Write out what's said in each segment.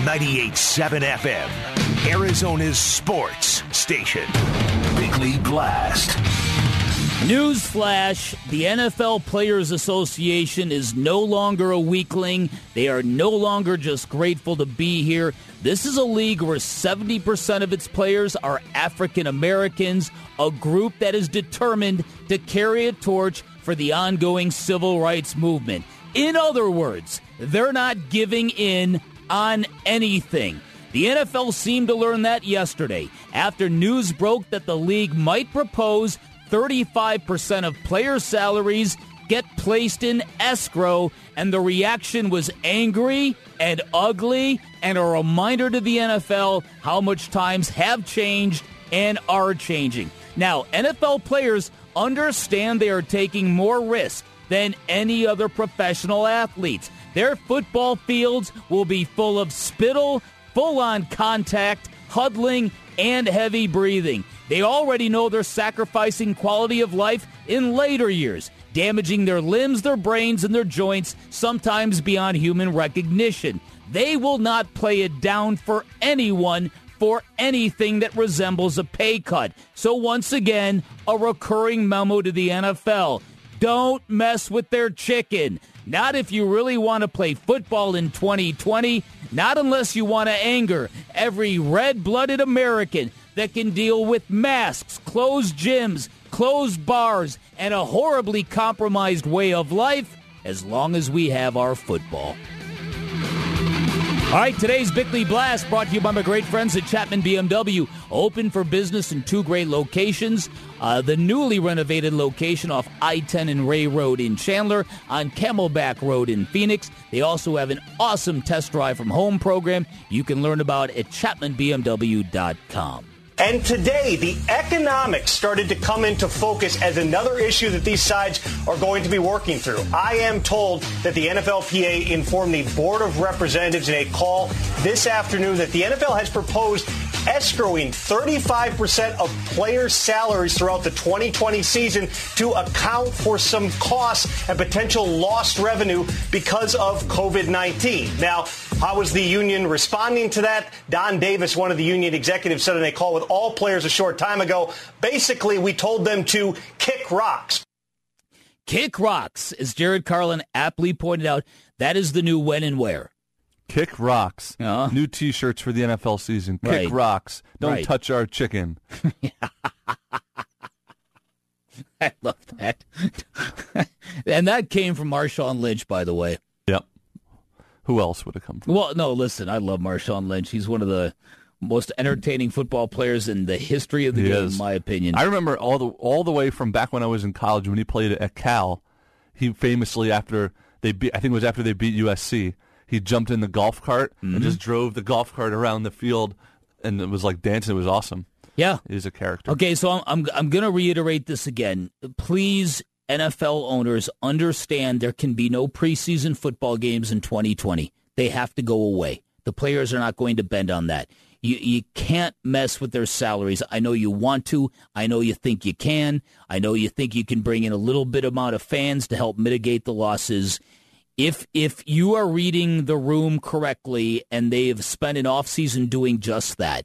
98.7 FM, Arizona's sports station. Big League Blast. Newsflash, the NFL Players Association is no longer a weakling. They are no longer just grateful to be here. This is a league where 70% of its players are African Americans, a group that is determined to carry a torch for the ongoing civil rights movement. In other words, they're not giving in on anything. The NFL seemed to learn that yesterday after news broke that the league might propose 35% of players' salaries get placed in escrow, and the reaction was angry and ugly and a reminder to the NFL how much times have changed and are changing. Now, NFL players understand they are taking more risk than any other professional athletes. Their football fields will be full of spittle, full-on contact, huddling, and heavy breathing. They already know they're sacrificing quality of life in later years, damaging their limbs, their brains, and their joints, sometimes beyond human recognition. They will not play it down for anyone for anything that resembles a pay cut. So once again, a recurring memo to the NFL. Don't mess with their chicken. Not if you really want to play football in 2020. Not unless you want to anger every red-blooded American that can deal with masks, closed gyms, closed bars, and a horribly compromised way of life, as long as we have our football. All right, today's Bickley Blast brought to you by my great friends at Chapman BMW. Open for business in two great locations. The newly renovated location off I-10 and Ray Road in Chandler, on Camelback Road in Phoenix. They also have an awesome test drive from home program you can learn about at ChapmanBMW.com. And today, the economics started to come into focus as another issue that these sides are going to be working through. I am told that the NFLPA informed the Board of Representatives in a call this afternoon that the NFL has proposed escrowing 35% of players' salaries throughout the 2020 season to account for some costs and potential lost revenue because of COVID-19. Now, how is the union responding to that? Don Davis, one of the union executives, said in a call with all players a short time ago, basically, we told them to kick rocks. Kick rocks, as Jared Carlin aptly pointed out, that is the new when and where. Kick rocks. New T-shirts for the NFL season. Kick rocks. Don't touch our chicken. I love that. And that came from Marshawn Lynch, by the way. Yep. Who else would have come from? Well, no, listen, I love Marshawn Lynch. He's one of the most entertaining football players in the history of the game, in my opinion. I remember all the way from back when I was in college when he played at Cal. He famously, after they beat USC, he jumped in the golf cart and just drove the golf cart around the field, and it was like dancing. It was awesome. Yeah. He's a character. Okay, so I'm going to reiterate this again. Please, NFL owners, understand there can be no preseason football games in 2020. They have to go away. The players are not going to bend on that. You can't mess with their salaries. I know you want to. I know you think you can. I know you think you can bring in a little bit amount of fans to help mitigate the losses. If you are reading the room correctly and they have spent an offseason doing just that,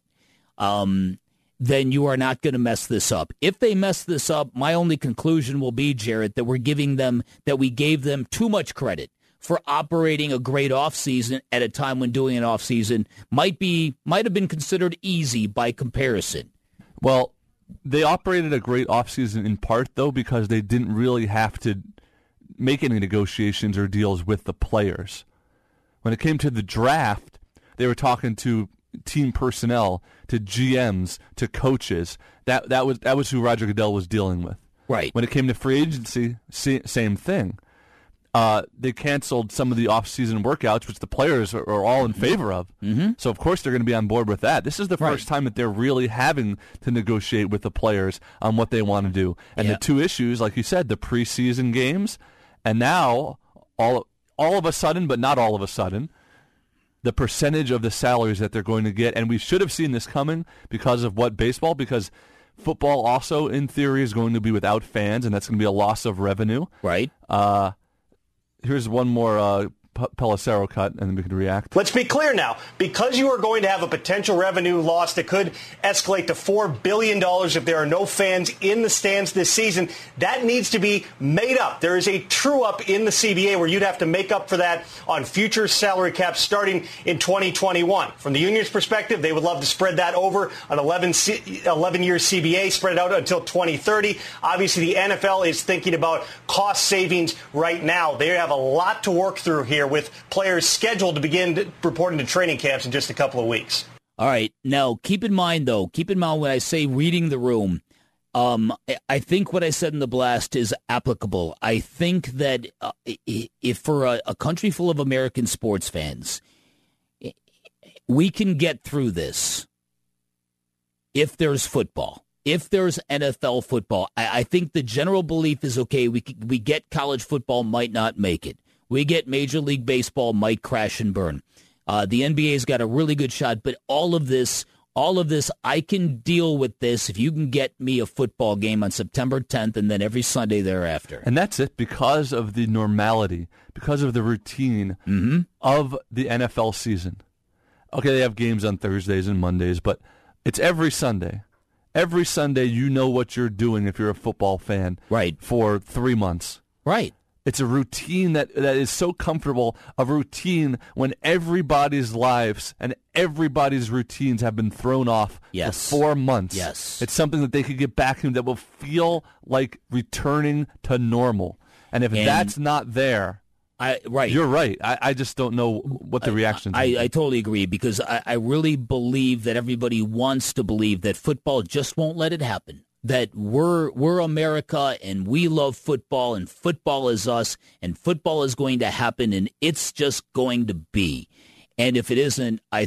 then you are not going to mess this up. If they mess this up, my only conclusion will be, Jarrett, that we gave them too much credit for operating a great offseason at a time when doing an offseason might have been considered easy by comparison. Well, they operated a great offseason in part, though, because they didn't really have to make any negotiations or deals with the players. When it came to the draft, they were talking to team personnel, to GMs, to coaches. That was who Roger Goodell was dealing with. Right. When it came to free agency, same thing. They canceled some of the off-season workouts, which the players are all in favor of. Mm-hmm. So, of course, they're going to be on board with that. This is the first time that they're really having to negotiate with the players on what they want to do. And the two issues, like you said, the preseason games, and now, all of a sudden, but not all of a sudden, the percentage of the salaries that they're going to get. And we should have seen this coming because of baseball, because football also, in theory, is going to be without fans, and that's going to be a loss of revenue. Right. Here's one more Pelissero cut, and then we can react. Let's be clear now. Because you are going to have a potential revenue loss that could escalate to $4 billion if there are no fans in the stands this season, that needs to be made up. There is a true-up in the CBA where you'd have to make up for that on future salary caps starting in 2021. From the union's perspective, they would love to spread that over an 11-year CBA, spread it out until 2030. Obviously, the NFL is thinking about cost savings right now. They have a lot to work through here with players scheduled to begin reporting to training camps in just a couple of weeks. All right. Now, keep in mind when I say reading the room, I think what I said in the blast is applicable. I think that if for a country full of American sports fans, we can get through this if there's football. If there's NFL football, I think the general belief is, okay, we get college football, might not make it. We get Major League Baseball, might crash and burn. The NBA's got a really good shot, but all of this, I can deal with this if you can get me a football game on September 10th and then every Sunday thereafter. And that's it, because of the normality, because of the routine of the NFL season. Okay, they have games on Thursdays and Mondays, but it's every Sunday. Every Sunday, you know what you're doing if you're a football fan, right, for 3 months. Right. It's a routine that is so comfortable, a routine when everybody's lives and everybody's routines have been thrown off for 4 months. Yes. It's something that they could get back into that will feel like returning to normal. And if that's not there, you're right. I just don't know what the reaction is. I totally agree, because I really believe that everybody wants to believe that football just won't let it happen. That we're America and we love football and football is us and football is going to happen and it's just going to be. And if it isn't, I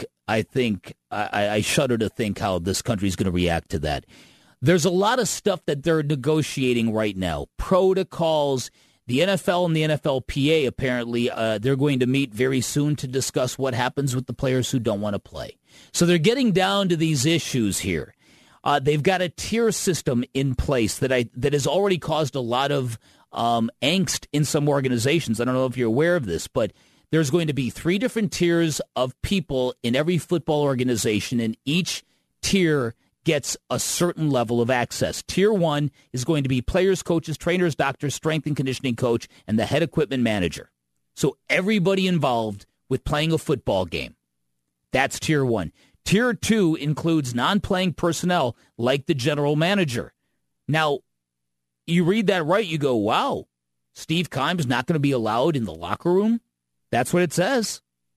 shudder to think how this country is going to react to that. There's a lot of stuff that they're negotiating right now. Protocols. The NFL and the NFLPA, apparently, they're going to meet very soon to discuss what happens with the players who don't want to play. So they're getting down to these issues here. They've got a tier system in place that has already caused a lot of angst in some organizations. I don't know if you're aware of this, but there's going to be 3 different tiers of people in every football organization, and each tier gets a certain level of access. Tier 1 is going to be players, coaches, trainers, doctors, strength and conditioning coach, and the head equipment manager. So everybody involved with playing a football game. That's Tier 1. Tier 2 includes non-playing personnel like the general manager. Now, you read that right, you go, wow, Steve Keim's not going to be allowed in the locker room? That's what it says.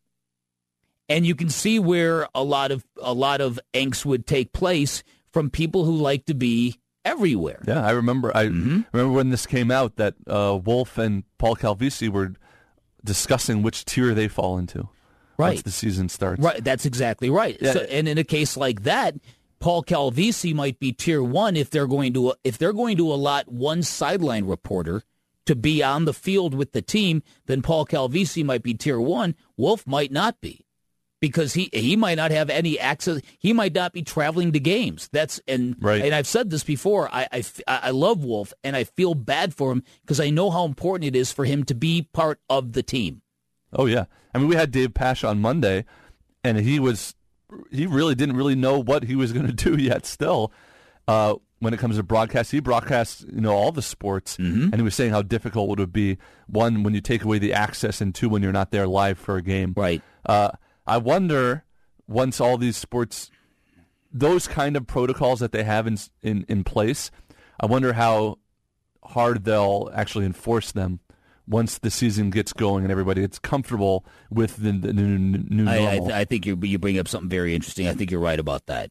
And you can see where a lot of angst would take place from people who like to be everywhere. Yeah, I remember remember when this came out that Wolf and Paul Calvisi were discussing which tier they fall into. Right. Once the season starts. Right, that's exactly right. Yeah. So, and in a case like that, Paul Calvisi might be Tier 1 if they're going to allot one sideline reporter to be on the field with the team. Then Paul Calvisi might be Tier 1. Wolf might not be, because he might not have any access. He might not be traveling to games. And I've said this before. I love Wolf, and I feel bad for him because I know how important it is for him to be part of the team. Oh yeah, I mean, we had Dave Pasch on Monday, and he really didn't really know what he was going to do yet. Still, when it comes to broadcast, he broadcasts all the sports, and he was saying how difficult it would be, 1, when you take away the access, and 2, when you're not there live for a game. Right. I wonder, once all these sports, those kind of protocols that they have in place, I wonder how hard they'll actually enforce them once the season gets going and everybody gets comfortable with the new normal. I think you bring up something very interesting. I think you're right about that.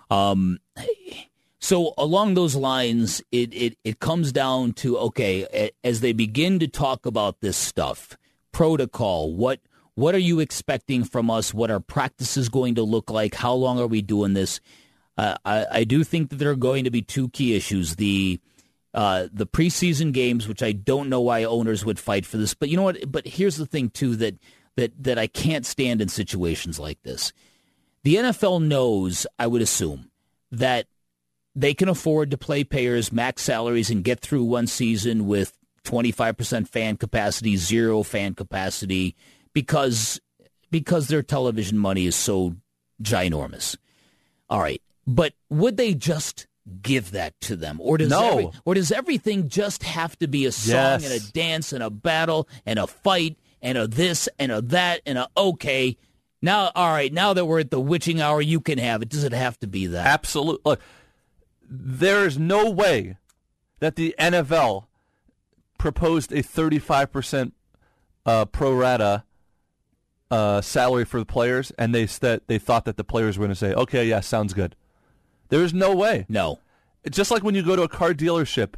So along those lines, it comes down to, okay, as they begin to talk about this stuff, protocol, what are you expecting from us? What are practices going to look like? How long are we doing this? I do think that there are going to be 2 key issues. The preseason games, which I don't know why owners would fight for this, but you know what? But here's the thing too that I can't stand in situations like this. The NFL knows, I would assume, that they can afford to pay players max salaries and get through one season with 25% fan capacity, 0 fan capacity, because their television money is so ginormous. All right, but would they just give that to them, or does everything just have to be a song and a dance and a battle and a fight and a this and a that and a okay? Now, all right, now that we're at the witching hour, you can have it. Does it have to be that? Absolutely. Look, there is no way that the NFL proposed a 35% pro rata salary for the players, and they thought that the players were going to say, okay, yeah, sounds good. There is no way. No. Just like when you go to a car dealership,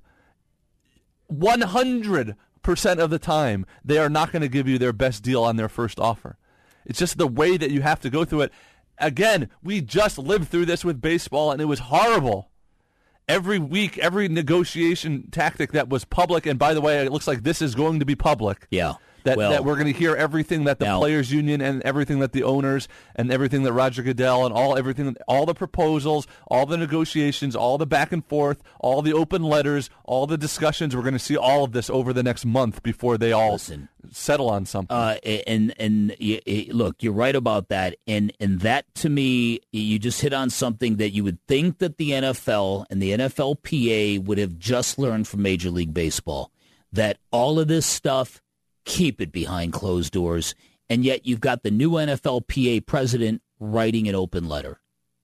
100% of the time, they are not going to give you their best deal on their first offer. It's just the way that you have to go through it. Again, we just lived through this with baseball, and it was horrible. Every week, every negotiation tactic that was public, and by the way, it looks like this is going to be public. Yeah. That we're going to hear everything that the players' union and everything that the owners and everything that Roger Goodell and all the proposals, all the negotiations, all the back and forth, all the open letters, all the discussions. We're going to see all of this over the next month before they all settle on something. Look, you're right about that, and that to me, you just hit on something that you would think that the NFL and the NFLPA would have just learned from Major League Baseball, that all of this stuff, keep it behind closed doors, and yet you've got the new NFLPA president writing an open letter.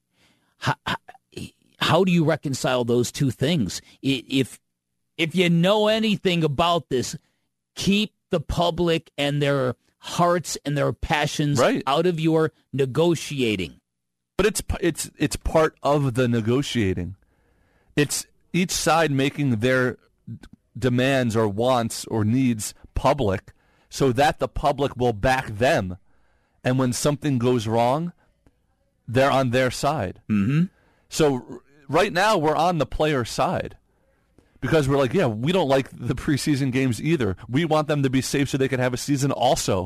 How do you reconcile those two things? If you know anything about this, keep the public and their hearts and their passions out of your negotiating. But it's part of the negotiating. It's each side making their demands or wants or needs public so that the public will back them. And when something goes wrong, they're on their side. Mm-hmm. So right now we're on the player side because we're like, yeah, we don't like the preseason games either. We want them to be safe so they can have a season also.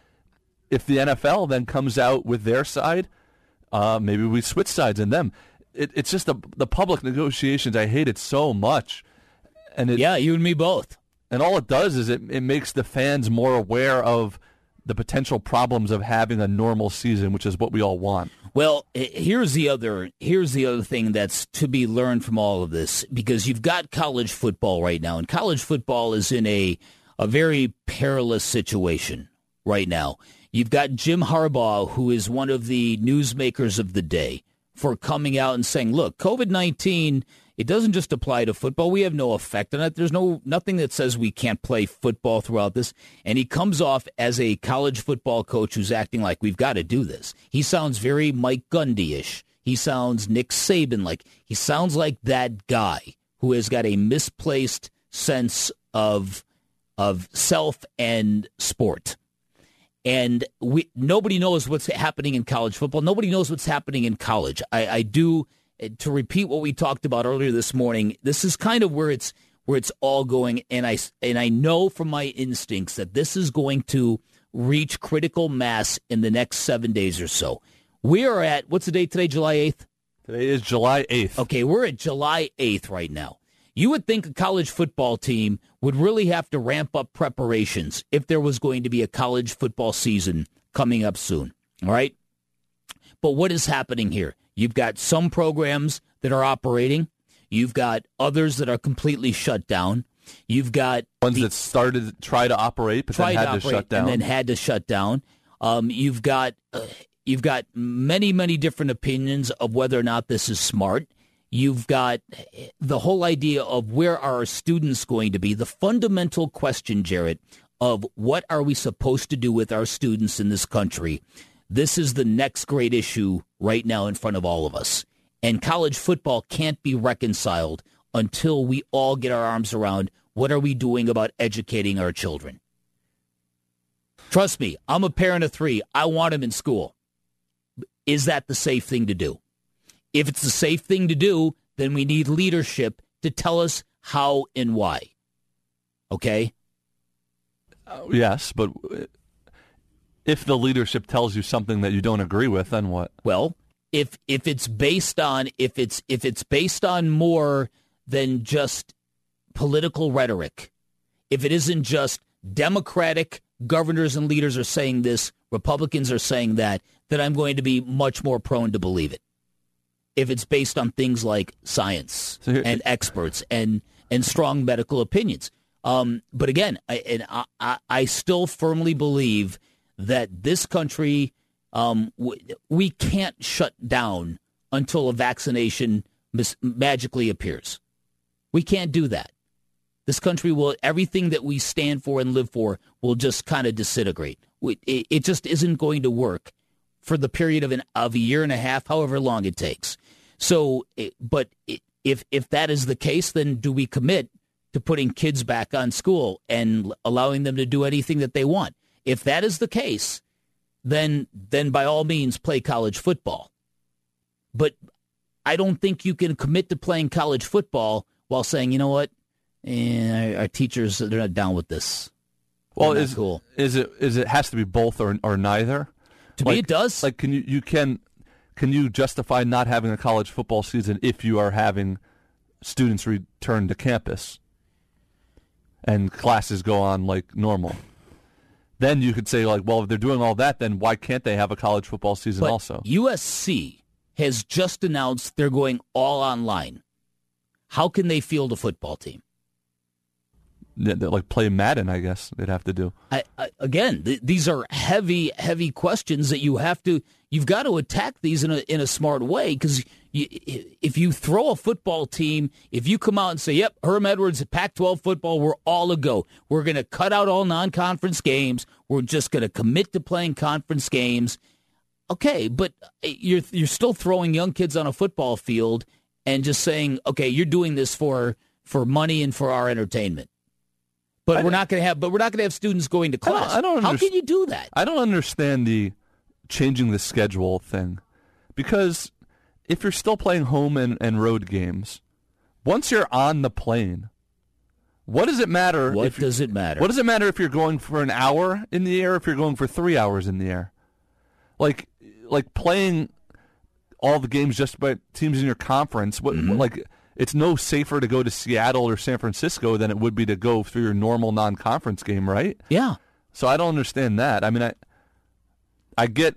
If the NFL then comes out with their side, maybe we switch sides in them. It's just the public negotiations. I hate it so much. And you and me both. And all it does is it makes the fans more aware of the potential problems of having a normal season, which is what we all want. Well, here's the other thing that's to be learned from all of this, because you've got college football right now, and college football is in a very perilous situation right now. You've got Jim Harbaugh, who is one of the newsmakers of the day, for coming out and saying, look, COVID-19, it doesn't just apply to football. We have no effect on it. There's nothing that says we can't play football throughout this. And he comes off as a college football coach who's acting like we've got to do this. He sounds very Mike Gundy-ish. He sounds Nick Saban-like. He sounds like that guy who has got a misplaced sense of self and sport. And nobody knows what's happening in college football. Nobody knows what's happening in college. I do. To repeat what we talked about earlier this morning, this is kind of where it's all going, and I know from my instincts that this is going to reach critical mass in the next 7 days or so. We are at, what's the date today, July 8th? Today is July 8th. Okay, we're at July 8th right now. You would think a college football team would really have to ramp up preparations if there was going to be a college football season coming up soon, all right? But what is happening here? You've got some programs that are operating. You've got others that are completely shut down. You've got ones that started to try to operate, but then had to shut down. And then had to shut down. You've got many, many different opinions of whether or not this is smart. You've got the whole idea of where are our students going to be. The fundamental question, Jarrett, of what are we supposed to do with our students in this country. This is the next great issue right now in front of all of us. And college football can't be reconciled until we all get our arms around what are we doing about educating our children. Trust me, I'm a parent of 3. I want them in school. Is that the safe thing to do? If it's the safe thing to do, then we need leadership to tell us how and why. Okay? Yes, but if the leadership tells you something that you don't agree with, then what? Well, if it's based on more than just political rhetoric, if it isn't just Democratic governors and leaders are saying this, Republicans are saying that, then I'm going to be much more prone to believe it. If it's based on things like science and experts and strong medical opinions. But again, I still firmly believe that this country, we can't shut down until a vaccination magically appears. We can't do that. This country will, everything that we stand for and live for will just kind of disintegrate. It just isn't going to work for the period of a year and a half, however long it takes. So, if that is the case, then do we commit to putting kids back on school and allowing them to do anything that they want? If that is the case, then by all means play college football. But I don't think you can commit to playing college football while saying, you know what, our teachers, they're not down with this. Well, is it has to be both or neither? To me, it does. Like, can you justify not having a college football season if you are having students return to campus and classes go on like normal? Then you could say, like, well, if they're doing all that, then why can't they have a college football season also? USC has just announced they're going all online. How can they field a football team? Like play Madden, I guess they'd have to do. Again, these are heavy, heavy questions that you've got to attack these in a smart way, because if you throw a football team, if you come out and say, yep, Herm Edwards, Pac-12 football, we're all a go. We're going to cut out all non-conference games. We're just going to commit to playing conference games. Okay, but you're still throwing young kids on a football field and just saying, okay, you're doing this for money and for our entertainment. But we're not going to have students going to class. How can you do that? I don't understand the changing the schedule thing, because if you're still playing home and road games, once you're on the plane, what does it matter? What does it matter? What does it matter if you're going for an hour in the air, if you're going for 3 hours in the air? Like playing all the games just by teams in your conference. It's no safer to go to Seattle or San Francisco than it would be to go through your normal non-conference game, right? Yeah. So I don't understand that. I mean, I get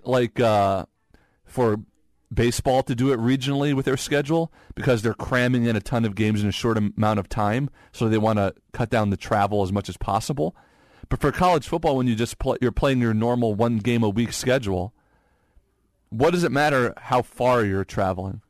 for baseball to do it regionally with their schedule because they're cramming in a ton of games in a short amount of time, so they want to cut down the travel as much as possible. But for college football, when you're playing your normal one game a week schedule, what does it matter how far you're traveling?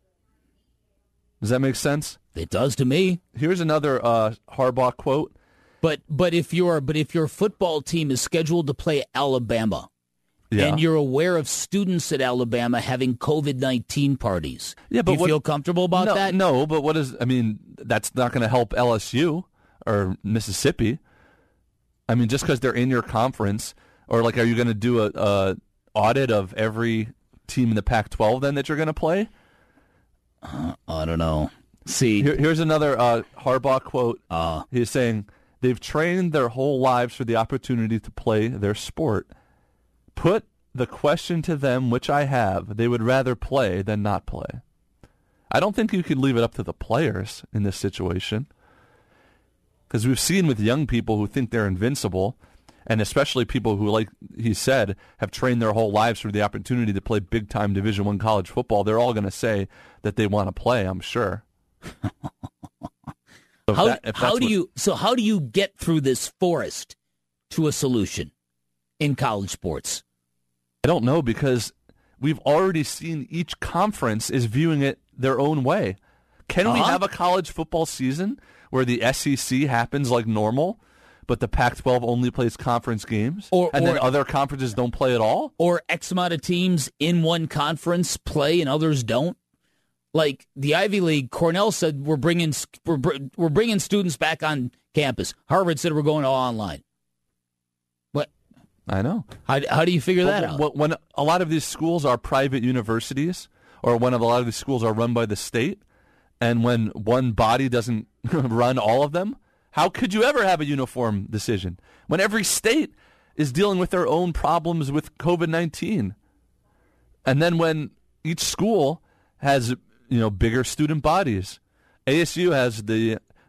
Does that make sense? It does to me. Here's another Harbaugh quote. But if your football team is scheduled to play Alabama, and you're aware of students at Alabama having COVID-19 parties, do you feel comfortable about that? No, but that's not going to help LSU or Mississippi. I mean, just because they're in your conference, or like, are you going to do a audit of every team in the Pac-12 then that you're going to play? I don't know. See, here's another Harbaugh quote. He's saying, they've trained their whole lives for the opportunity to play their sport. Put the question to them, which I have, they would rather play than not play. I don't think you could leave it up to the players in this situation, because we've seen with young people who think they're invincible, and especially people who, like he said, have trained their whole lives for the opportunity to play big-time Division I college football, they're all going to say that they want to play, I'm sure. How do you get through this forest to a solution in college sports? I don't know, because we've already seen each conference is viewing it their own way. Can we have a college football season where the SEC happens like normal, but the Pac-12 only plays conference games, and then other conferences don't play at all? Or X amount of teams in one conference play and others don't? Like the Ivy League, Cornell said we're bringing students back on campus. Harvard said we're going all online. What? I know. How do you figure that out? When a lot of these schools are private universities, or when a lot of these schools are run by the state, and when one body doesn't run all of them, how could you ever have a uniform decision when every state is dealing with their own problems with COVID-19? And then when each school has, bigger student bodies. ASU has the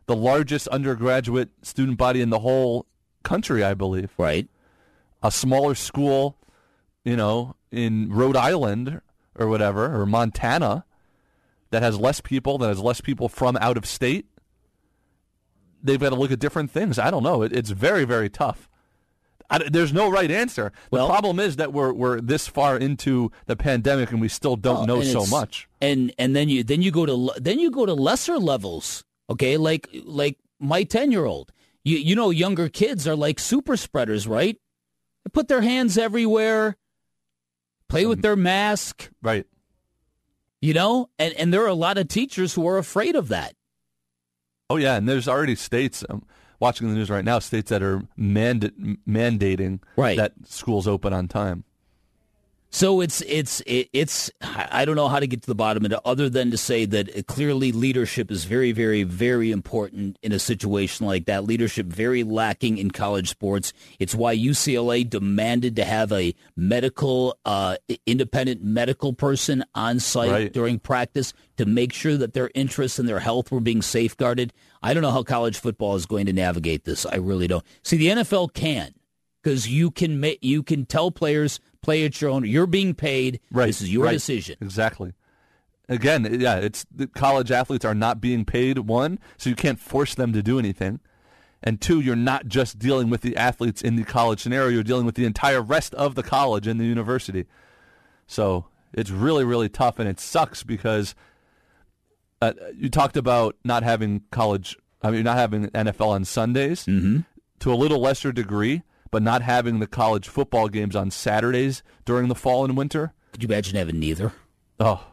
the largest undergraduate student body in the whole country, I believe. Right. A smaller school, in Rhode Island or whatever, or Montana, that has less people from out of state, they've got to look at different things. I don't know. It's very, very tough. There's no right answer. The problem is that we're this far into the pandemic and we still don't know so much. And then you go to lesser levels. Okay, like my 10-year-old. Younger kids are like super spreaders, right? They put their hands everywhere, play with their mask. Right. And there are a lot of teachers who are afraid of that. Oh, yeah, and there's already states, watching the news right now, states that are mandating that schools open on time. So it's I don't know how to get to the bottom of it other than to say that clearly leadership is very, very, very important in a situation like that. Leadership very lacking in college sports. It's why UCLA demanded to have a independent medical person on site during practice to make sure that their interests and their health were being safeguarded. I don't know how college football is going to navigate this. I really don't. See, the NFL can, because you can tell players, play at your own. You're being paid. Right. This is your decision. Exactly. Again, it's the college athletes are not being paid, one, so you can't force them to do anything. And two, you're not just dealing with the athletes in the college scenario, you're dealing with the entire rest of the college and the university. So it's really, really tough, and it sucks because you talked about not having NFL on Sundays to a little lesser degree, but not having the college football games on Saturdays during the fall and winter. Could you imagine having neither? Oh.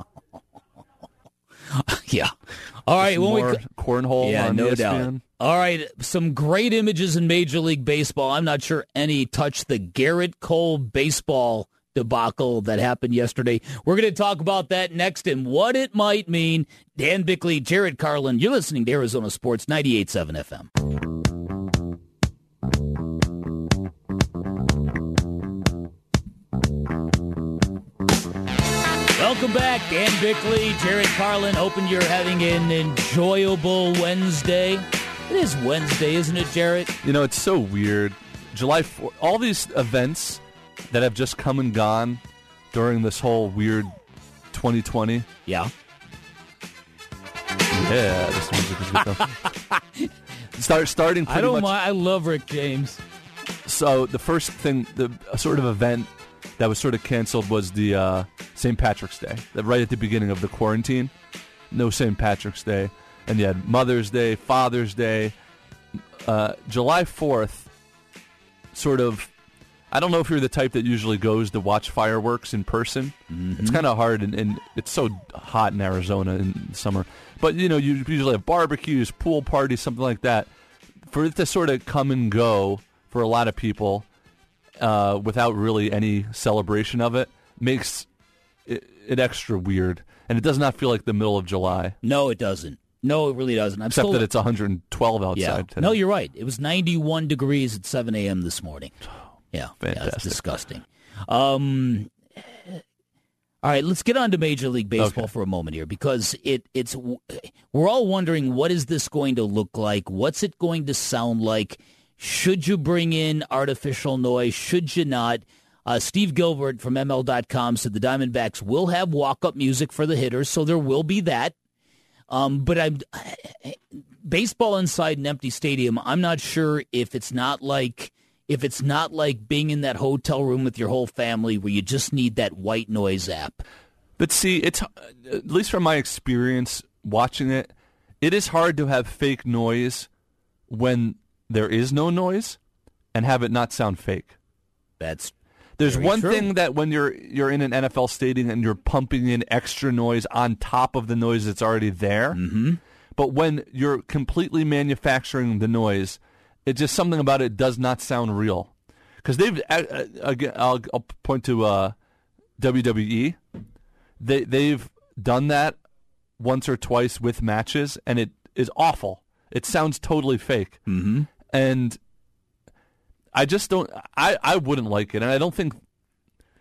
Yeah. All right. Cornhole on no ESPN. doubt. All right. Some great images in Major League Baseball. I'm not sure any touched the Garrett Cole baseball debacle that happened yesterday. We're going to talk about that next and what it might mean. Dan Bickley, Jared Carlin, you're listening to Arizona Sports 98.7 FM. Welcome back, Dan Bickley, Jared Carlin. Hoping you're having an enjoyable Wednesday. It is Wednesday, isn't it, Jared? It's so weird. July 4th, all these events that have just come and gone during this whole weird 2020. Yeah. Yeah, this music is good though. Starting pretty much. I love Rick James. So the first thing, the sort of event that was sort of canceled was the St. Patrick's Day. Right at the beginning of the quarantine, no St. Patrick's Day. And you had Mother's Day, Father's Day. July 4th, sort of, I don't know if you're the type that usually goes to watch fireworks in person. Mm-hmm. It's kind of hard, and it's so hot in Arizona in summer. But, you usually have barbecues, pool parties, something like that. For it to sort of come and go for a lot of people without really any celebration of it makes it extra weird. And it does not feel like the middle of July. No, it doesn't. No, it really doesn't. Except that it's 112 outside today. No, you're right. It was 91 degrees at 7 a.m. this morning. Yeah, fantastic. Yeah, it's disgusting. All right, let's get on to Major League Baseball for a moment here, because we're all wondering, what is this going to look like? What's it going to sound like? Should you bring in artificial noise? Should you not? Steve Gilbert from ML.com said the Diamondbacks will have walk-up music for the hitters, so there will be that. But baseball inside an empty stadium, I'm not sure if it's not like being in that hotel room with your whole family where you just need that white noise app. But see, it's at least from my experience watching it, it is hard to have fake noise when there is no noise and have it not sound fake. There's one thing that when you're in an NFL stadium and you're pumping in extra noise on top of the noise that's already there, but when you're completely manufacturing the noise, it's just something about it does not sound real. Because they've, again, I'll point to WWE. They've done that once or twice with matches, and it is awful. It sounds totally fake. Mm-hmm. And I just don't. I wouldn't like it, and I don't think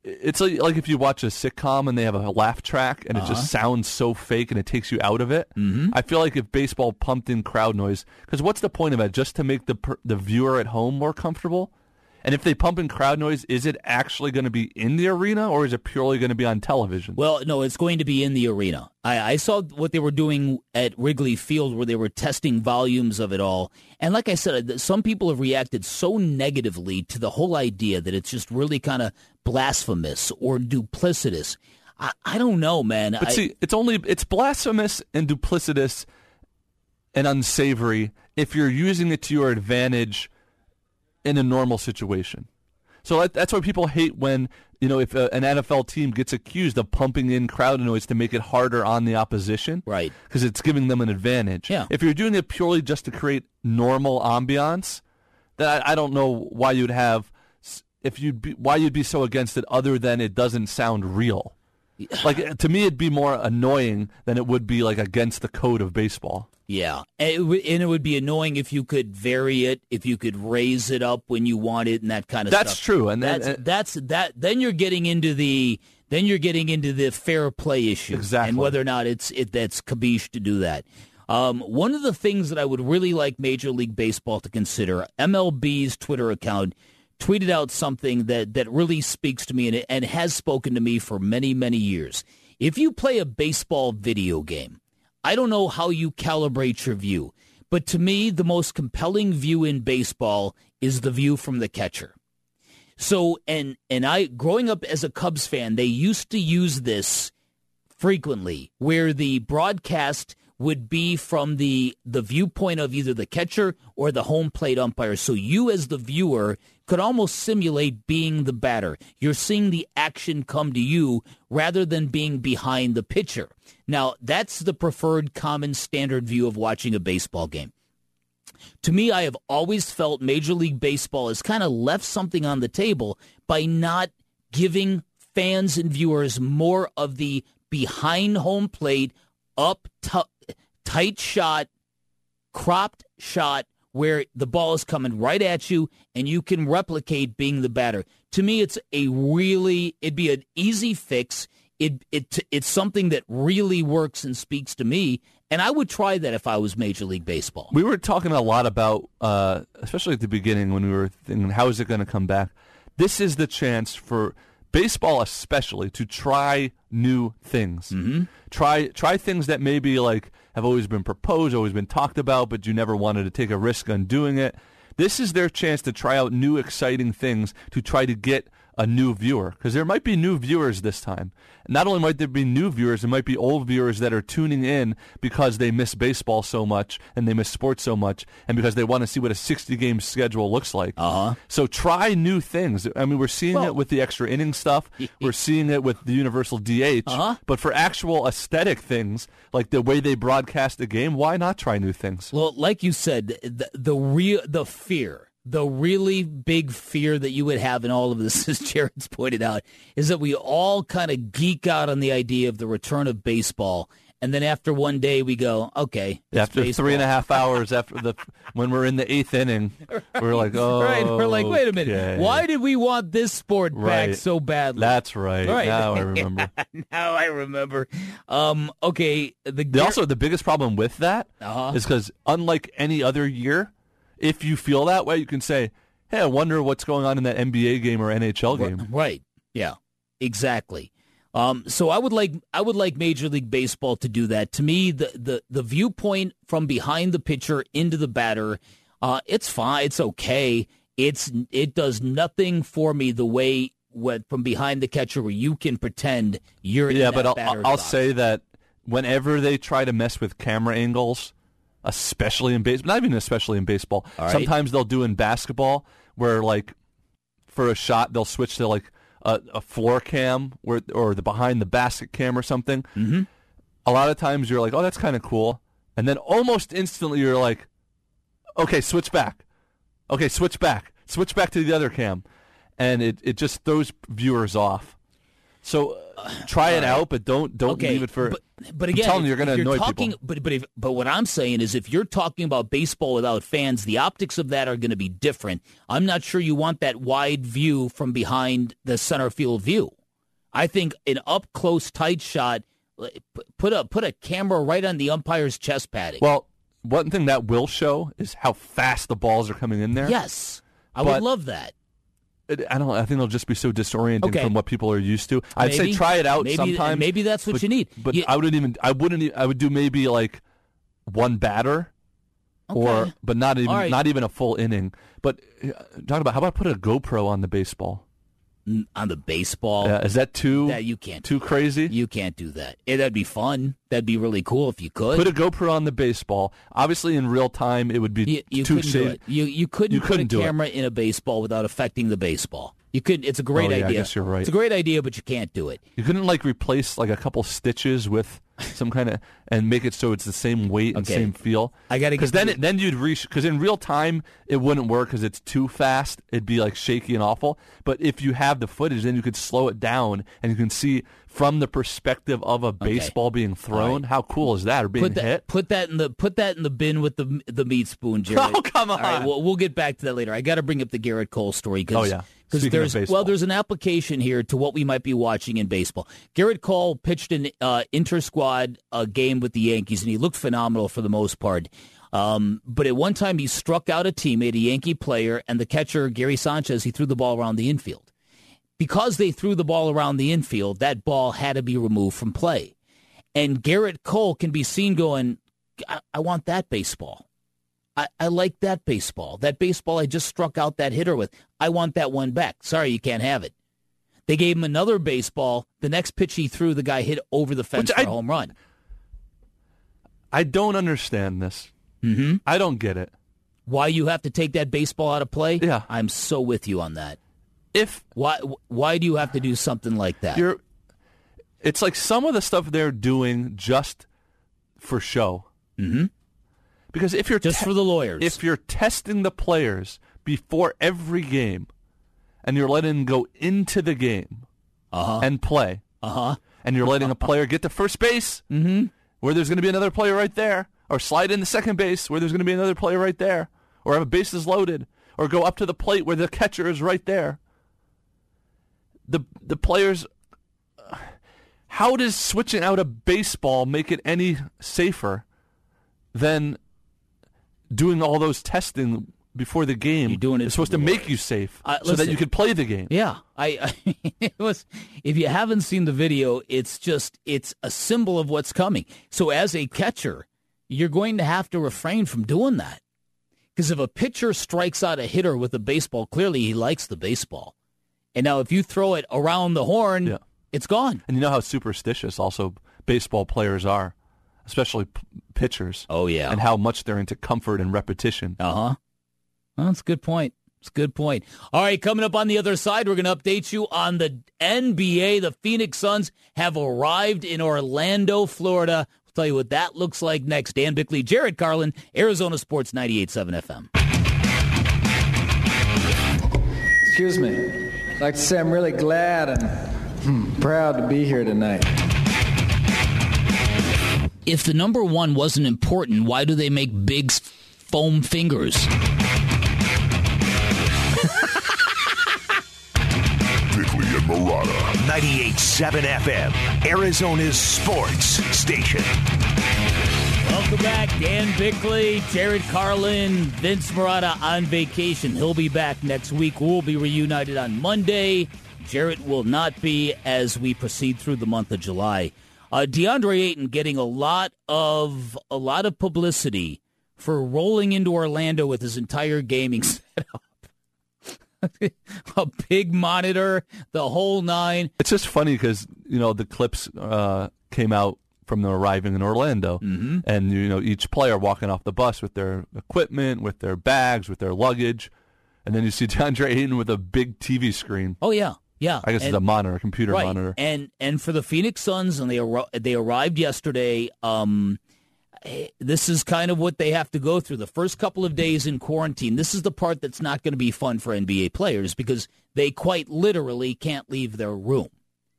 it's like if you watch a sitcom and they have a laugh track and it just sounds so fake and it takes you out of it. Mm-hmm. I feel like if baseball pumped in crowd noise, because what's the point of it? Just to make the viewer at home more comfortable? And if they pump in crowd noise, is it actually going to be in the arena or is it purely going to be on television? Well, no, it's going to be in the arena. I saw what they were doing at Wrigley Field where they were testing volumes of it all. And like I said, some people have reacted so negatively to the whole idea that it's just really kind of blasphemous or duplicitous. I don't know, man. But see, it's blasphemous and duplicitous and unsavory if you're using it to your advantage in a normal situation. So that's why people hate when, if an NFL team gets accused of pumping in crowd noise to make it harder on the opposition. Right. Because it's giving them an advantage. Yeah. If you're doing it purely just to create normal ambiance, then I don't know why you'd be so against it other than it doesn't sound real. Like, to me, it'd be more annoying than it would be like against the code of baseball. Yeah, and it would be annoying if you could vary it, if you could raise it up when you want it, and that kind of stuff. That's true, and that's. Then you're getting into the fair play issue, exactly, and whether or not that's cabiche to do that. One of the things that I would really like Major League Baseball to consider, MLB's Twitter account tweeted out something that really speaks to me and has spoken to me for many, many years. If you play a baseball video game, I don't know how you calibrate your view, but to me, the most compelling view in baseball is the view from the catcher. So, and I, growing up as a Cubs fan, they used to use this frequently, where the broadcast would be from the viewpoint of either the catcher or the home plate umpire. So you as the viewer could almost simulate being the batter. You're seeing the action come to you rather than being behind the pitcher. Now, that's the preferred common standard view of watching a baseball game. To me, I have always felt Major League Baseball has kind of left something on the table by not giving fans and viewers more of the behind home plate, tight shot, cropped shot, where the ball is coming right at you and you can replicate being the batter. To me, it'd be an easy fix. It's something that really works and speaks to me, and I would try that if I was Major League Baseball. We were talking a lot about, especially at the beginning when we were thinking, how is it going to come back? This is the chance for baseball especially to try new things. Mm-hmm. Try things that maybe like have always been proposed, always been talked about, but you never wanted to take a risk on doing it. This is their chance to try out new exciting things to try to get a new viewer, because there might be new viewers this time. Not only might there be new viewers, there might be old viewers that are tuning in because they miss baseball so much and they miss sports so much, and because they want to see what a 60-game schedule looks like. So try new things. I mean, we're seeing it with the extra inning stuff. We're seeing it with the universal DH. But for actual aesthetic things, like the way they broadcast the game, why not try new things? Well, like you said, the fear. The really big fear that you would have in all of this, as Jared's pointed out, is that we all kind of geek out on the idea of the return of baseball, and then after one day we go, okay, after baseball. 3.5 hours when we're in the 8th inning, we're like, oh, right. We're like, wait a minute, okay. Why did we want this sport back so badly? That's right. Now I remember. Now I remember. Okay. The biggest problem with that is because unlike any other year, if you feel that way, you can say, hey, I wonder what's going on in that NBA game or NHL game. Right. Yeah, exactly. So I would like Major League Baseball to do that. To me, the viewpoint from behind the pitcher into the batter, it's fine. It's okay. It does nothing for me the way from behind the catcher where you can pretend you're in that batter's box. I'll say that whenever they try to mess with camera angles, especially in baseball, not even especially in baseball. Right. Sometimes they'll do in basketball where, like, for a shot, they'll switch to, like, a floor cam or the behind the basket cam or something. Mm-hmm. A lot of times you're like, oh, that's kind of cool. And then almost instantly you're like, okay, switch back. Okay, switch back. Switch back to the other cam. And it just throws viewers off. So try it out, but don't leave it for... But again, I'm telling you, you're going to annoy people. But what I'm saying is, if you're talking about baseball without fans, the optics of that are going to be different. I'm not sure you want that wide view from behind the center field view. I think an up close, tight shot. Put a camera right on the umpire's chest padding. Well, one thing that will show is how fast the balls are coming in there. Yes, I would love that. I think it'll just be so disorienting from what people are used to. I'd say try it out sometime. Maybe that's what you need. But I would do maybe like one batter, but not even a full inning. But talk about, how about put a GoPro on the baseball? On the baseball? Is that you can't too crazy? You can't do that. That'd be fun. That'd be really cool if you could. Put a GoPro on the baseball. Obviously, in real time, it would be too safe. You couldn't put a camera in a baseball without affecting the baseball. You could. It's a great idea. I guess you're right. It's a great idea, but you can't do it. You couldn't replace a couple stitches with some kind of and make it so it's the same weight and same feel. I got to because then you'd because in real time it wouldn't work because it's too fast. It'd be shaky and awful. But if you have the footage, then you could slow it down and you can see from the perspective of a baseball being thrown. Right. How cool is that? Or being hit? Put that in the bin with the meat spoon, Jared. Oh, come on! All right, we'll get back to that later. I got to bring up the Gerrit Cole story because there's an application here to what we might be watching in baseball. Gerrit Cole pitched an inter-squad game with the Yankees, and he looked phenomenal for the most part. But at one time, he struck out a teammate, a Yankee player, and the catcher, Gary Sanchez, he threw the ball around the infield. Because they threw the ball around the infield, that ball had to be removed from play. And Gerrit Cole can be seen going, I want that baseball. I like that baseball. That baseball I just struck out that hitter with. I want that one back. Sorry, you can't have it. They gave him another baseball. The next pitch he threw, the guy hit over the fence for a home run. I don't understand this. Mm-hmm. I don't get it. Why you have to take that baseball out of play? Yeah. I'm so with you on that. Why do you have to do something like that? It's like some of the stuff they're doing just for show. Mm-hmm. Because if you're just for the lawyers, if you're testing the players before every game, and you're letting them go into the game and play, and you're letting a player get to first base where there's going to be another player right there, or slide into second base where there's going to be another player right there, or have a bases loaded, or go up to the plate where the catcher is right there. The players, how does switching out a baseball make it any safer than doing all those testing before the game? You're doing it. It's supposed to make you safe so that you could play the game. Yeah, it was. If you haven't seen the video, it's a symbol of what's coming. So as a catcher, you're going to have to refrain from doing that, because if a pitcher strikes out a hitter with a baseball, clearly he likes the baseball. And now if you throw it around the horn, it's gone. And you know how superstitious also baseball players are, especially pitchers. Oh, yeah. And how much they're into comfort and repetition. Well, that's a good point. It's a good point. All right, coming up on the other side, we're going to update you on the NBA. The Phoenix Suns have arrived in Orlando, Florida. We'll tell you what that looks like next. Dan Bickley, Jared Carlin, Arizona Sports 98.7 FM. Excuse me. I'd like to say I'm really glad and proud to be here tonight. If the number one wasn't important, why do they make big foam fingers? Bickley and Marotta, 98.7 FM, Arizona's sports station. Welcome back. Dan Bickley, Jared Carlin, Vince Marotta on vacation. He'll be back next week. We'll be reunited on Monday. Jared will not be as we proceed through the month of July. DeAndre Ayton getting a lot of publicity for rolling into Orlando with his entire gaming setup. A big monitor, the whole nine. It's just funny because, the clips came out from them arriving in Orlando. Mm-hmm. And, each player walking off the bus with their equipment, with their bags, with their luggage. And then you see DeAndre Ayton with a big TV screen. Oh, yeah. Yeah. I guess it's a monitor, a computer monitor. And for the Phoenix Suns, and they arrived yesterday, this is kind of what they have to go through. The first couple of days in quarantine, this is the part that's not going to be fun for NBA players because they quite literally can't leave their room.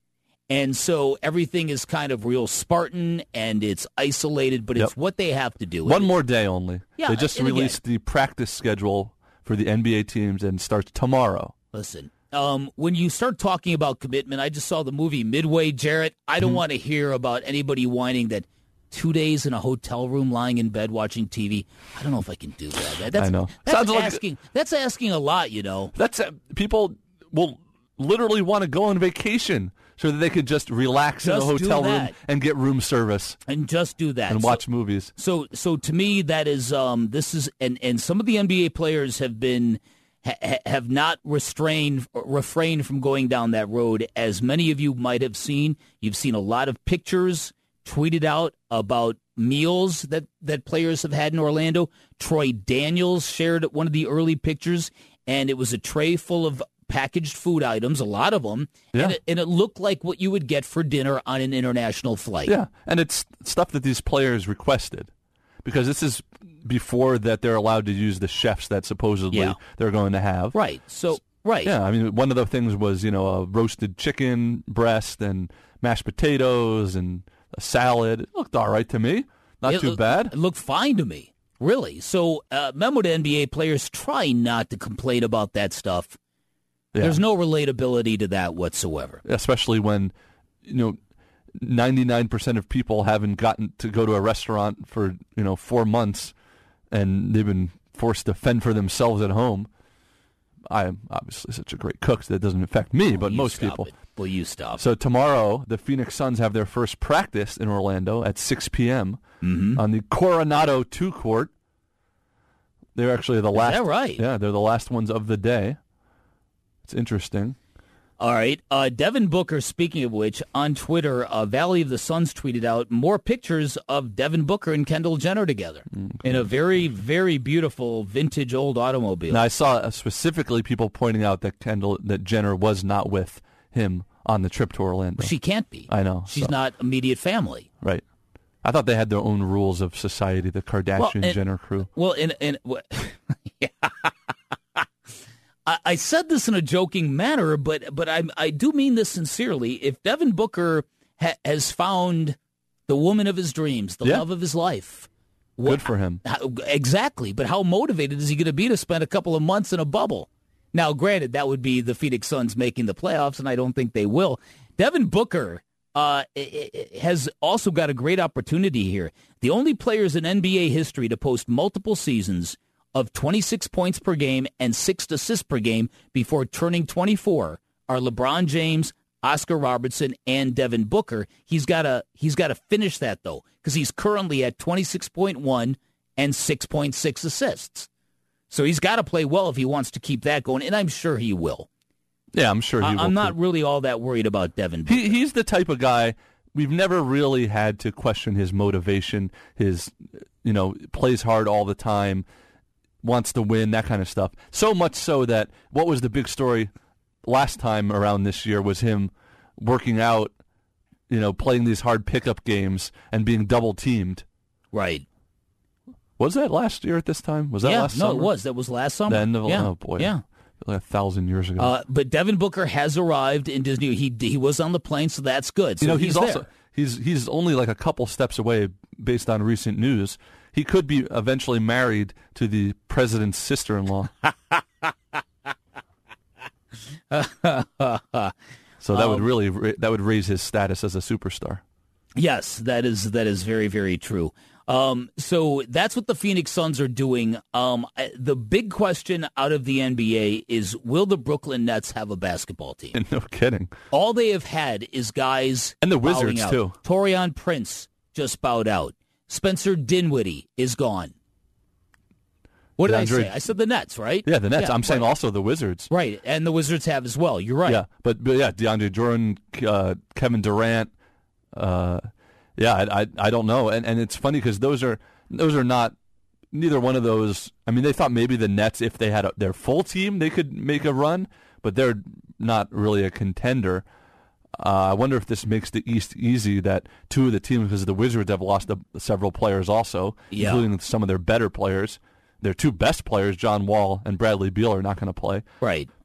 And so everything is kind of real Spartan, and it's isolated, but it's what they have to do. One more day only. Yeah, they just released the practice schedule for the NBA teams and starts tomorrow. Listen, when you start talking about commitment, I just saw the movie Midway, Jarrett. I don't want to hear about anybody whining that 2 days in a hotel room lying in bed watching TV. I don't know if I can do that. I know. That's asking a lot, That's people will literally want to go on vacation so that they could just relax in a hotel room and get room service. And just do that. And watch movies. So to me, that is, this is, and some of the NBA players have not refrained from going down that road. As many of you might have seen, you've seen a lot of pictures tweeted out about meals that players have had in Orlando. Troy Daniels shared one of the early pictures, and it was a tray full of packaged food items, a lot of them, and it looked like what you would get for dinner on an international flight. Yeah, and it's stuff that these players requested, because this is before that they're allowed to use the chefs that supposedly they're going to have. Right, Yeah, I mean, one of the things was, a roasted chicken breast and mashed potatoes and a salad. It looked all right to me. Not too bad. It looked fine to me, really. So, remember, the NBA players try not to complain about that stuff. Yeah. There's no relatability to that whatsoever. Especially when, 99% of people haven't gotten to go to a restaurant for, 4 months, and they've been forced to fend for themselves at home. I am obviously such a great cook that doesn't affect me, but most people. Will you stop? So tomorrow, the Phoenix Suns have their first practice in Orlando at 6 p.m. On the Coronado 2 court. They're actually the last. Is that right? Yeah, they're the last ones of the day. It's interesting. All right. Devin Booker, speaking of which, on Twitter, Valley of the Suns tweeted out more pictures of Devin Booker and Kendall Jenner together in a very, very beautiful vintage old automobile. Now, I saw specifically people pointing out that Jenner was not with him on the trip to Orlando. She can't be. I know. She's not immediate family. Right. I thought they had their own rules of society, the Kardashian-Jenner crew. Well, yeah. I said this in a joking manner, but I do mean this sincerely. If Devin Booker has found the woman of his dreams, the love of his life. Good for him. Exactly. But how motivated is he going to be to spend a couple of months in a bubble? Now, granted, that would be the Phoenix Suns making the playoffs, and I don't think they will. Devin Booker has also got a great opportunity here. The only players in NBA history to post multiple seasons of 26 points per game and 6 assists per game before turning 24 are LeBron James, Oscar Robertson, and Devin Booker. He's got to finish that, though, because he's currently at 26.1 and 6.6 assists. So he's got to play well if he wants to keep that going, and I'm sure he will. Yeah, I'm sure he will. I'm not really all that worried about Devin Booker. He's the type of guy we've never really had to question his motivation, his, plays hard all the time, wants to win, that kind of stuff. So much so that what was the big story last time around this year was him working out, playing these hard pickup games and being double teamed. Right. Was that last year at this time? Was that last summer? No, it was. That was last summer. Oh, boy. Yeah. Like 1,000 years ago. But Devin Booker has arrived in Disney. He was on the plane, so that's good. So he's also he's only like a couple steps away based on recent news. He could be eventually married to the president's sister-in-law. So that would raise his status as a superstar. Yes, that is very, very true. So that's what the Phoenix Suns are doing. The big question out of the NBA is, will the Brooklyn Nets have a basketball team? No kidding. All they have had is guys and the Wizards out. too. Taurean Prince just bowed out. Spencer Dinwiddie is gone. What did I say? I said the Nets, right? Yeah, the Nets. I'm saying also the Wizards. Right, and the Wizards have as well. You're right. Yeah, but DeAndre Jordan, Kevin Durant. I don't know, and it's funny because those are not, neither one of those. I mean, they thought maybe the Nets, if they had their full team, they could make a run, but they're not really a contender. I wonder if this makes the East easy that two of the teams, because the Wizards have lost several players also, including some of their better players. Their two best players, John Wall and Bradley Beal, are not going to play. Right.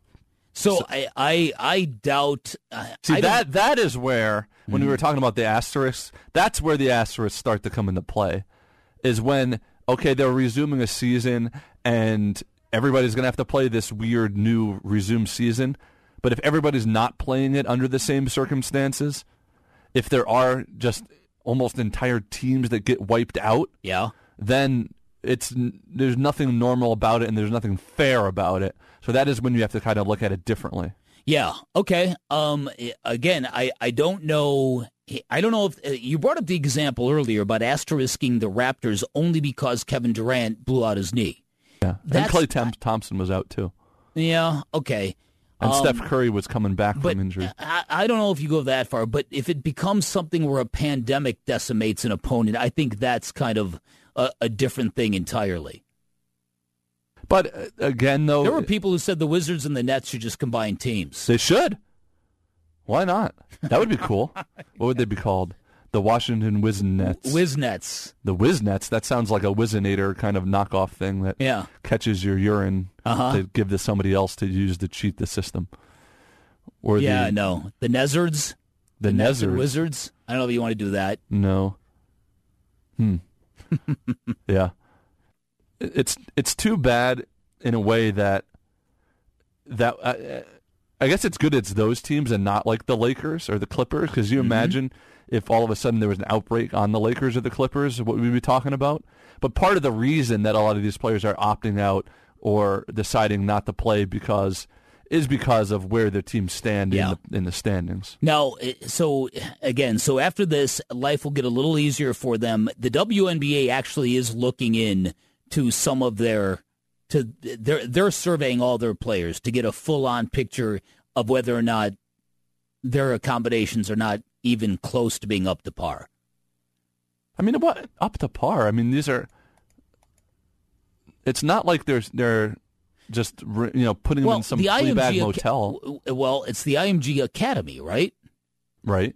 So I doubt. That is where, when we were talking about the asterisks, that's where the asterisks start to come into play, is when, okay, they're resuming a season and everybody's going to have to play this weird new resumed season. But if everybody's not playing it under the same circumstances, if there are just almost entire teams that get wiped out, then there's nothing normal about it and there's nothing fair about it. So that is when you have to kind of look at it differently. Yeah. Okay. Again, I don't know. I don't know if you brought up the example earlier about asterisking the Raptors only because Kevin Durant blew out his knee. Yeah. And Klay Thompson was out too. Yeah. Okay. And Steph Curry was coming back from injury. I don't know if you go that far, but if it becomes something where a pandemic decimates an opponent, I think that's kind of a different thing entirely. But again, though, there were people who said the Wizards and the Nets should just combine teams. They should. Why not? That would be cool. What would they be called? The Washington Wiznets. Wiznets. The Wiznets. That sounds like a Wizinator kind of knockoff thing that catches your urine to give to somebody else to use to cheat the system. Or the Nezzards. The Nezzards. Wizards. I don't know if you want to do that. No. Yeah. It's too bad in a way that I guess it's good it's those teams and not like the Lakers or the Clippers, because you imagine if all of a sudden there was an outbreak on the Lakers or the Clippers, what we'd be talking about. But part of the reason that a lot of these players are opting out or deciding not to play because of where their teams stand in the standings. Now, so after this, life will get a little easier for them. The WNBA actually is looking in to some of they're surveying all their players to get a full-on picture of whether or not their accommodations are not even close to being up to par. I mean, what up to par? I mean, it's not like they're just putting them in some Fleabag motel. Well, it's the IMG Academy, right? Right.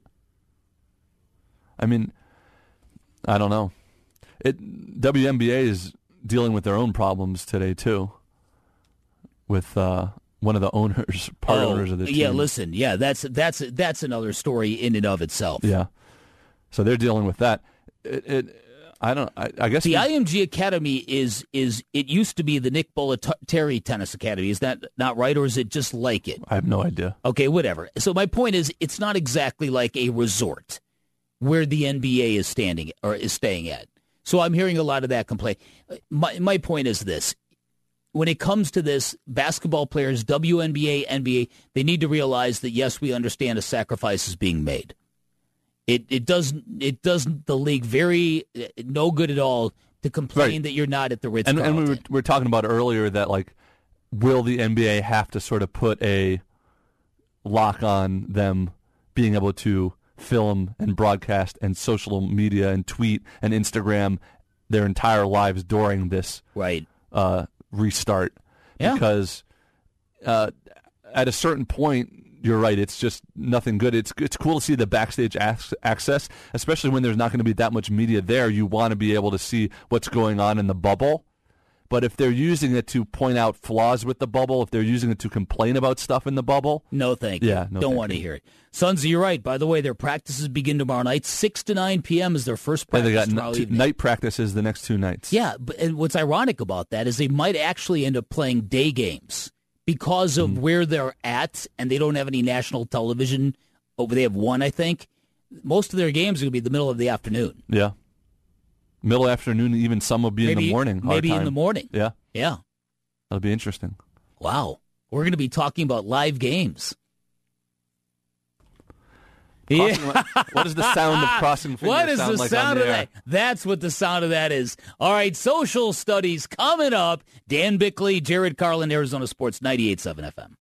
I mean, I don't know. WNBA is dealing with their own problems today too, with one of the owners, owners of the team. Yeah, listen, that's another story in and of itself. Yeah, so they're dealing with that. I guess the IMG Academy is it used to be the Nick Bollettieri Tennis Academy. Is that not right, or is it just like it? I have no idea. Okay, whatever. So my point is, it's not exactly like a resort where the NBA is staying at. So I'm hearing a lot of that complaint. My point is this. When it comes to this, basketball players, WNBA, NBA, they need to realize that, yes, we understand a sacrifice is being made. It does the league very no good at all to complain that you're not at the Ritz-Carlton. And we were talking about earlier that, like, will the NBA have to sort of put a lock on them being able to film and broadcast and social media and tweet and Instagram their entire lives during this restart? Yeah. Because at a certain point, you're right, it's just nothing good. It's cool to see the backstage access, especially when there's not going to be that much media there. You want to be able to see what's going on in the bubble. But if they're using it to point out flaws with the bubble, if they're using it to complain about stuff in the bubble, no thank you. Yeah, don't want to hear it. Sunzi, you're right. By the way, their practices begin tomorrow night. 6 to 9 p.m. is their first practice. And they got night practices the next 2 nights. Yeah, and what's ironic about that is they might actually end up playing day games because of where they're at, and they don't have any national television. They have one, I think. Most of their games are going to be the middle of the afternoon. Yeah. Middle afternoon, even some will be in the morning. Maybe in the morning. Yeah. Yeah. That'll be interesting. Wow. We're going to be talking about live games. Yeah. What does the sound of crossing fingers What is sound the like sound on of the that? That's what the sound of that is. All right, social studies coming up. Dan Bickley, Jared Carlin, Arizona Sports 98.7 FM.